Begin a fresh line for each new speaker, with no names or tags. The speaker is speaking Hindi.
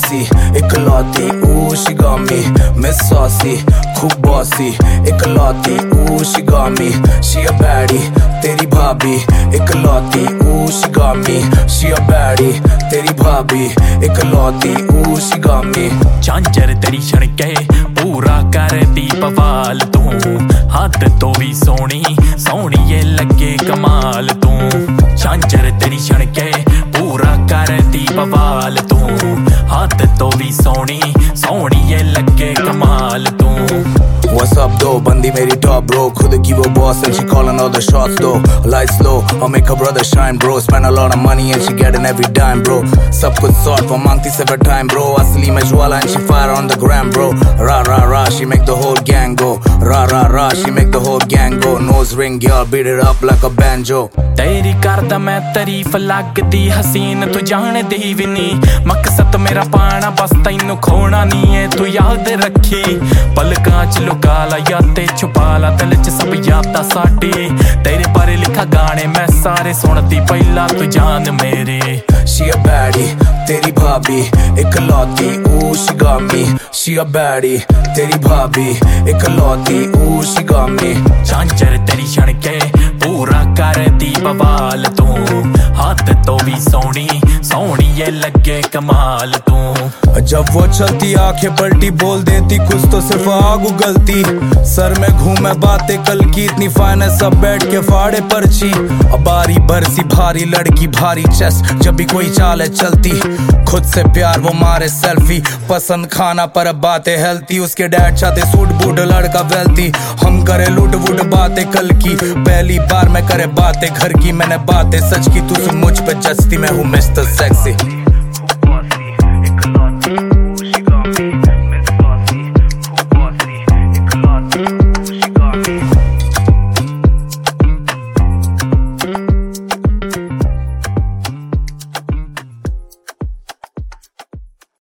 saucy, इकलौती, ooh she got me, Miss Saucy, खूब bossy, इकलौती, ooh she got me, she a baddie, तेरी भाभी, इकलौती, ooh she got me, she a baddie, तेरी भाभी, इकलौती, ooh she got me।
झांझर तेरी छणके पूरा करती बवाल तू, हद तो भी सोनी सोनी ये लगे कमाल तू। झांझर तेरी छणके पूरा करती बवाल तू, हद तो भी सोनी सोनी ये लगे कमाल तू।
What's up though, बंदी मेरी top bro, खुद की वो boss and she calling all the shots though। Lights low, I'll make her brother shine bro, spend a lot of money and she getting every dime bro। सब कुछ sort वो मांगती सिर्फ time bro, असली में ज्वाला and she fire on the gram bro। Ra ra ra, she make the whole gang go, ra ra ra, she make the whole gang go। Nose ring girl, beat it up like a banjo।
तेरी करदा मैं तारीफ लगदी हसीन, तू जानदी भी नी मकसद मेरा पाना, बस तैनू खोना नी है तू याद रखी। पलकां च लुका ला यादें छुपा ला, दिल च सब यादां साडी, तेरे बारे लिखा गाने मैं सारे सुनदी पहला तू जान मेरी।
She a baddie, तेरी भाभी, इकलौती, ooh she got me, she a baddie, तेरी भाभी, इकलौती, ooh she got me।
झांझर तेरी छणके पूरा करती बवाल तू, हाथ तो भी सोनी सोनी ये लगे कमाल तू।
जब वो चलती आंखें पलटी बोल देती कुछ तो सिर्फ आग उगलती, सर में घूमे बातें कल की इतनी फाइनेंस सब बैठ के फाड़े पर्ची। बारी बरसी भारी लड़की भारी चेस्ट, जब भी कोई चाल है चलती, खुद से प्यार वो मारे सेल्फी, पसंद खाना पर बातें हेल्थी, उसके डैड चाहते सूट बूट लड़का वेल्थी, हम करे लूट वूट बातें कल की, पहली बार मैं करे बातें घर की, मैंने बातें सच की, तू सुन मुझ पे जचती, मैं हूँ मिस्टर सेक्सी।